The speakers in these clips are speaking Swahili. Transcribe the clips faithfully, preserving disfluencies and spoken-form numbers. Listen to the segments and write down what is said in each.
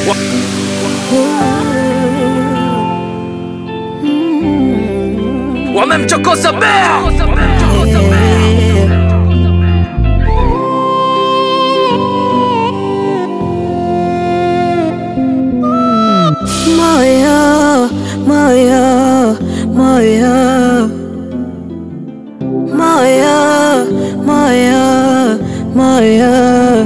Wamemchokoza bea. Moyo, moyo, moyo, moyo, moyo, moyo,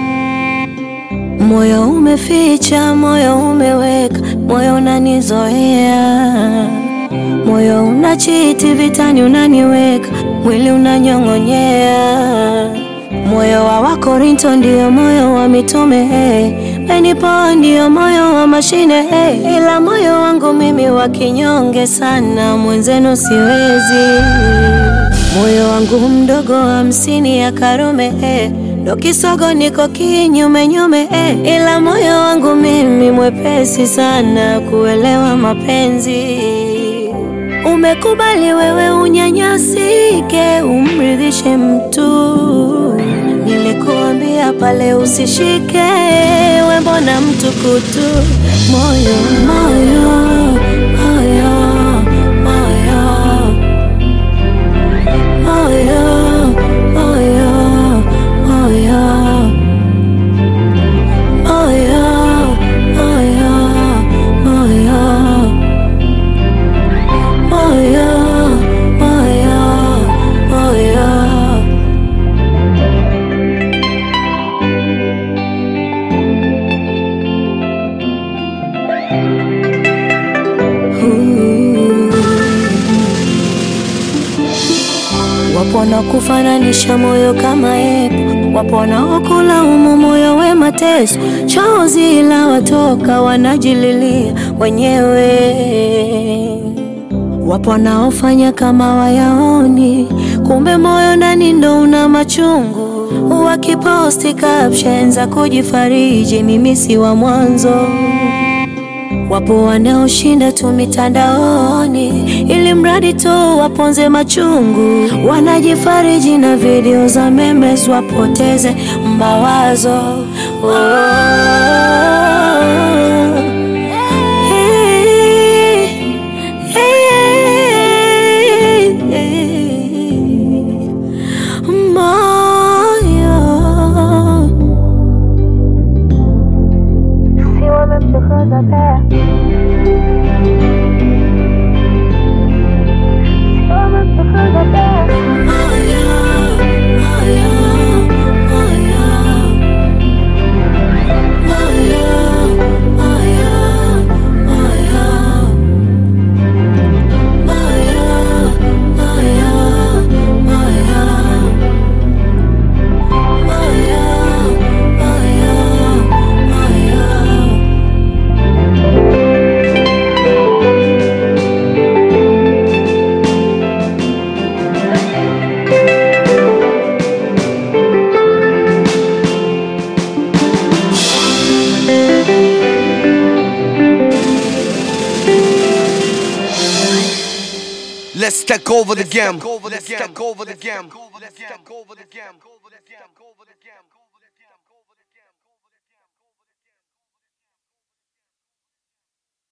moyo umeficha, moyo umeweka, moyo unanizoea, moyo unachiti vitani, unaniweka, mwili unanyong'onyea. Moyo wa Wakorinto ndio moyo wa mitume, hey. Benipo ndio moyo wa mashine, hey. Ila moyo wangu mimi wa kinyonge sana, mwenzenu siwezi. Moyo wangu mdogo hamsini ya Karume, hey. Ndo kisogo niko kinyume nyume, hey. Ila moyo wangu mimi mwepesi sana kuelewa mapenzi. Umekubali wewe unyanyasike, umridhishe mtu. Nilikuambia pale usishike, we mbona mtu kutu. Moyo, moyo, moyo, moyo, moyo, moyo, moyo, moyo, moyo, moyo, moyo, moyo, moyo. Wapo na kufananisha moyo kama epo, wapo na kulaumu moyo we mateso, chozi la watoka wanajililia wenyewe. Wapo naofanya kama wayaoni, kumbe moyo ndani ndo una machungu. Wakiposti captions za kujifariji, mimi si wa mwanzo. Wapo wanaoshinda tu mitandaoni, ili mradi tu waponze machungu. Wanajifariji na video za memes, wapoteze mawazo. Oh, hey, hey, hey, moyo. Si wamemchokoza bea. Let's take over the game. Let's take over the game. Let's take over the game.